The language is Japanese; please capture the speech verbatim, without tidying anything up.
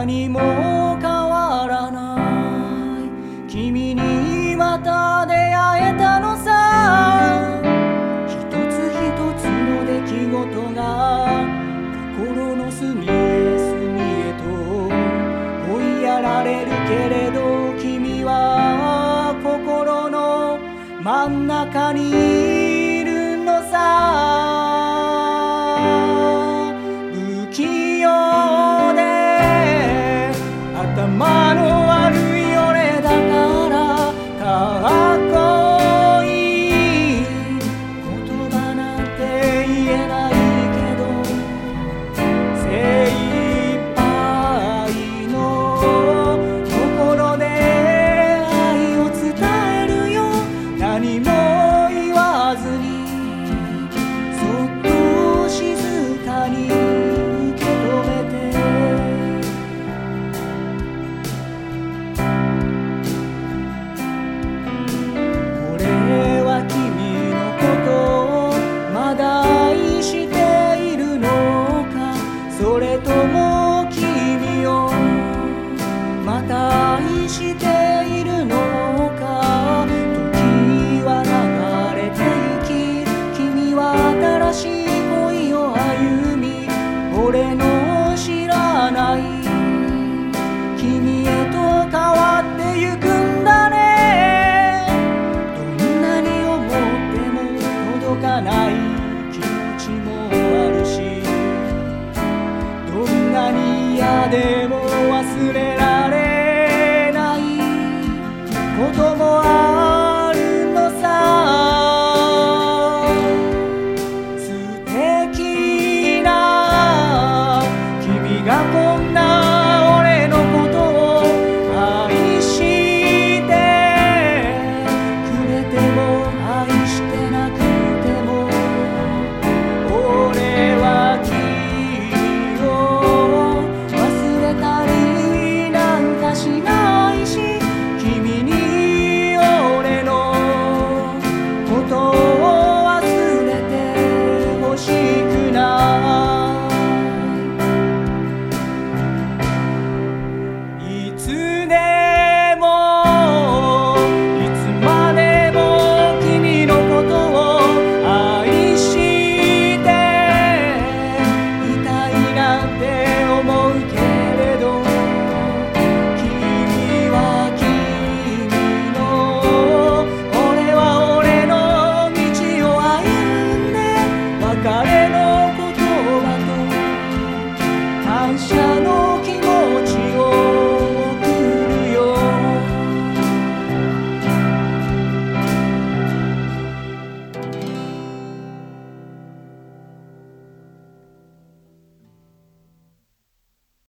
何も変わらない。君にまた出会えたのさ。一つ一つの出来事が心の隅へ隅へと追いやられるけれど、君は心の真ん中にいるのさ。不器用で頭の悪い俺だからかっこいい言葉なんて言えないけど、精一杯の心で愛を伝えるよ。何も言わずにそっと静かに受け止めて、俺は君のことをまだ愛しているのか、それとも君をまた愛しているのか。時は流れてゆき、君は新しい恋を歩み、俺の知らない君へと変わってゆくんだね。どんなに思っても届かない気持ちもあるし、どんなに嫌でも